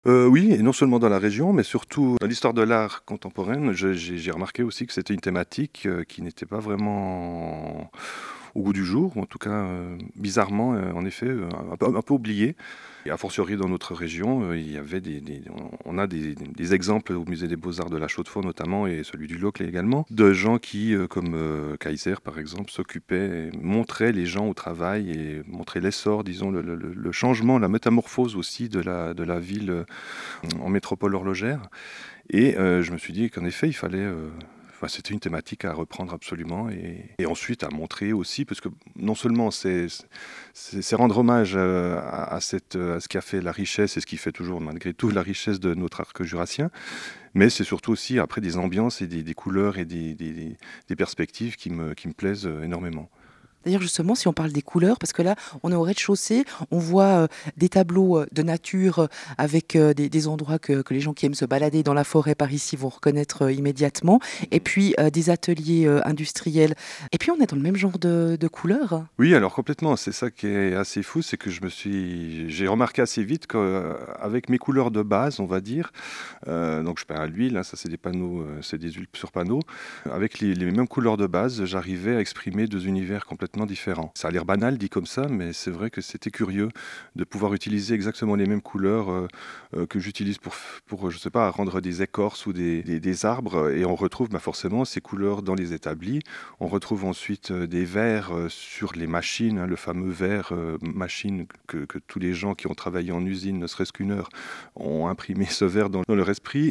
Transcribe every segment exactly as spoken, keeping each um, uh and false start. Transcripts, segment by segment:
Heu, oui et non seulement dans la région, mais surtout dans l'histoire de l'art contemporaine, je j'ai j'ai remarqué aussi que c'était une thématique, heu, qui n'était pas vraiment au goût du jour ou en tout cas, heu, bizarrement, heu, en effet, heu, un peu un peu oubliée et a fortiori dans notre région, heu, il y avait des des on on a des des des exemples au musée des beaux-arts de la Chaux-de-Fonds notamment et celui du Locle également, de gens qui, heu, comme, heu, Kayser par exemple, s'occupaient et montraient les gens au travail et montraient l'essor, disons le le le le changement, la métamorphose aussi de la de la ville, heu, en métropole horlogère et heu, je me suis dit qu'en effet il fallait, heu, enfin c'était une thématique à reprendre absolument et et ensuite à montrer aussi parce que non seulement c'est c'est c'est rendre hommage, heu, à à cette, heu, à ce qui a fait la richesse et ce qui fait toujours malgré tout la richesse de notre arc jurassien, mais c'est surtout aussi après des ambiances et des des couleurs et des des des des perspectives qui me qui me plaisent, heu, énormément. D'ailleurs, justement, si on parle des couleurs, parce que là, on est au rez-de-chaussée, on voit, heu, des tableaux, heu, de nature, heu, avec, heu, des des endroits que que les gens qui aiment se balader dans la forêt par ici vont reconnaître, heu, immédiatement et puis, heu, des ateliers, heu, industriels et puis on est dans le même genre de de couleurs? Oui, alors complètement, c'est ça qui est assez fou, c'est que je me suis j'ai remarqué assez vite qu'avec mes couleurs de base, on va dire, heu, donc je peins à l'huile, hein, ça c'est des panneaux, heu, c'est des huiles sur panneau. Avec les les mêmes couleurs de base, j'arrivais à exprimer deux univers complètement différents. Ça a l'air banal dit comme ça, mais c'est vrai que c'était curieux de pouvoir utiliser exactement les mêmes couleurs, heu heu, que j'utilise pour f pour, je sais pas, rendre des écorces ou des des des arbres et on retrouve, bah, forcément ces couleurs dans les établis. On retrouve ensuite, heu, des verts, heu, sur les machines, hein, le fameux vert, heu, machine que que tous les gens qui ont travaillé en usine, ne serait-ce qu'une heure, ont imprimé ce vert dans dans leur esprit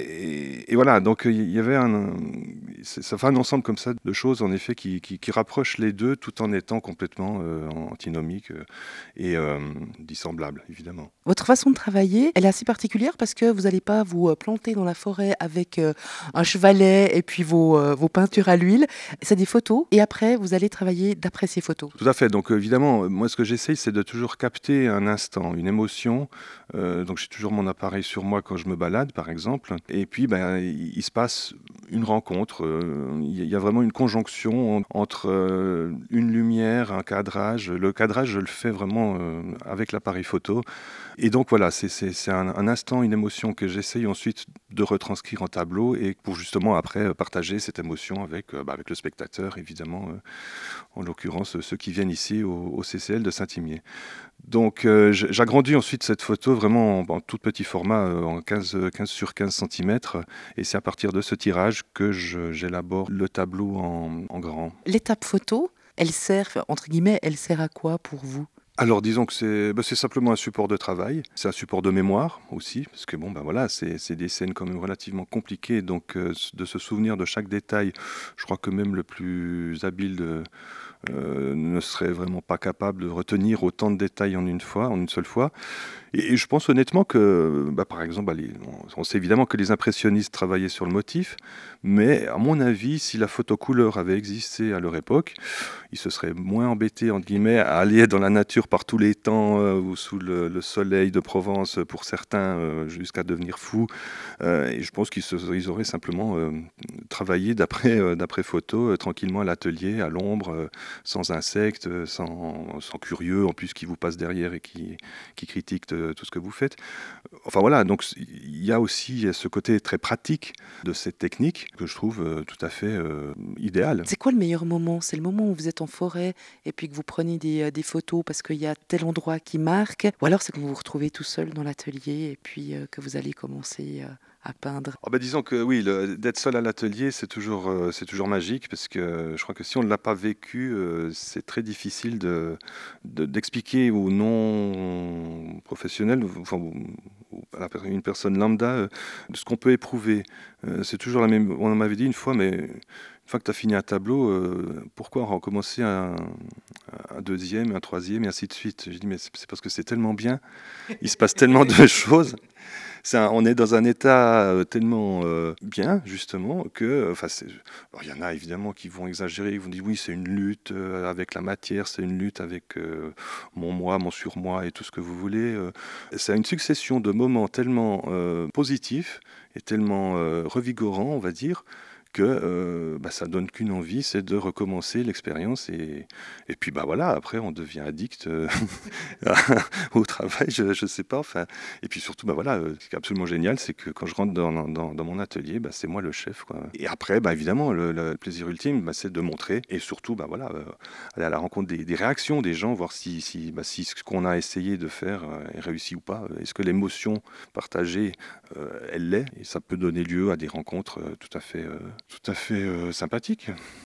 et et et voilà donc il y avait un c'est ça fait un ensemble comme ça de choses en effet qui qui qui rapprochent les deux tout en étant complètement, heu, antinomiques, heu et hem, dissemblables évidemment. Votre façon de travailler, elle est assez particulière parce que vous allez pas vous, heu, planter dans la forêt avec, heu, un chevalet et puis vos, heu, vos peintures à l'huile. C'est des photos et après vous allez travailler d'après ces photos. Tout à fait, donc évidemment, moi ce que j'essaye, c'est de toujours capter un instant, une émotion, heu, donc j'ai toujours mon appareil sur moi quand je me balade, par exemple et puis, ben, il il se passe une rencontre, heu, il y a il y a vraiment une conjonction en entre, heu, une lumière, un cadrage. Le cadrage, je le fais vraiment, heu, avec l'appareil photo et donc voilà, c'est c'est c'est un un instant, une émotion que j'essaye ensuite de retranscrire en tableau et pour justement après, heu, partager cette émotion avec, heu, bah, avec le spectateur évidemment, heu, en l'occurrence, ceux qui viennent ici au au C C L de Saint-Imier. Donc heu, j j'agrandis ensuite cette photo vraiment en en tout petit format, heu, en quinze, heu, quinze sur quinze centimètres et c'est à partir de ce tirage que je j'élabore le tableau en en grand. L'étape photo, elle sert, enfin, entre guillemets, «elle sert à quoi» pour vous? Alors disons que c'est, bah, c'est simplement un support de travail, c'est un support de mémoire aussi, parce que bon, ben, voilà, c'est c'est des scènes quand même relativement compliquées donc heu, s de se souvenir de chaque détail, je crois que même le plus habile de heu, ne serait vraiment pas capable de retenir autant de détails en une fois en une seule fois et et je pense honnêtement que, bah, par exemple, bah, les on on sait évidemment que les impressionnistes travaillaient sur le motif, mais à mon avis, si la photo couleur avait existé à leur époque, ils se seraient moins embêtés entre guillemets à aller dans la nature par tous les temps, heu, ou sous le le soleil de Provence pour certains, heu, jusqu'à devenir fous, heu et je pense qu'ils se ils auraient simplement, hem, travaillé d'après, heu, d'après photo, heu, tranquillement à l'atelier, à l'ombre, heu, sans insectes, heu, sans sans curieux en plus qui vous passent derrière et qui qui critiquent, heu, tout ce que vous faites. Enfin voilà, donc s il y a aussi ce côté très pratique de cette technique que je trouve, heu, tout à fait, heu, idéal. C'est quoi le meilleur moment? C'est le moment où vous êtes en forêt et puis que vous prenez des, heu, des photos parce qu'il y a tel endroit qui marque? Ou alors c'est quand vous vous retrouvez tout seul dans l'atelier et puis, heu, que vous allez commencer, heu, à peindre? Ah bah, disons que oui, le d'être seul à l'atelier, c'est toujours, heu, c'est toujours magique parce que je crois que si on ne l'a pas vécu, heu, c'est très difficile de de d'expliquer aux non professionnels, ou enfin, ou ou à la per une personne lambda, heu, de ce qu'on peut éprouver. Heu, c'est toujours la même on m'avait dit une fois: «Mais une fois que tu as fini un tableau, heu, pourquoi en recommencer un un deuxième, un troisième et ainsi de suite?» J'ai dit: «Mais c'est c'est parce que c'est tellement bien, il se passe tellement de choses». C'est un on est dans un état, heu, tellement, heu, bien justement que, enfin c'est alors il y en a évidemment qui vont exagérer, ils vont dire: «Oui, c'est une lutte, heu, avec la matière, c'est une lutte avec, heu, mon moi, mon surmoi et tout ce que vous voulez», heu. C'est une succession de moments tellement, heu, positifs et tellement, heu, revigorants, on va dire, que euh, bah, ça donne qu'une envie, c'est de recommencer l'expérience. Et, et puis bah voilà, après on devient addict euh, au travail, je, ne sais pas. Enfin, et puis surtout, bah voilà, euh, ce qui est absolument génial, c'est que quand je rentre dans, dans, dans mon atelier, bah, c'est moi le chef, quoi. Et après, bah, évidemment, le, le plaisir ultime, bah, c'est de montrer et surtout, bah voilà, euh, aller à la rencontre des, des réactions des gens, voir si, si, bah, si ce qu'on a essayé de faire euh, est réussi ou pas. Est-ce que l'émotion partagée, euh, elle l'est, et ça peut donner lieu à des rencontres euh, tout à fait, euh, tout à fait euh, sympathiques.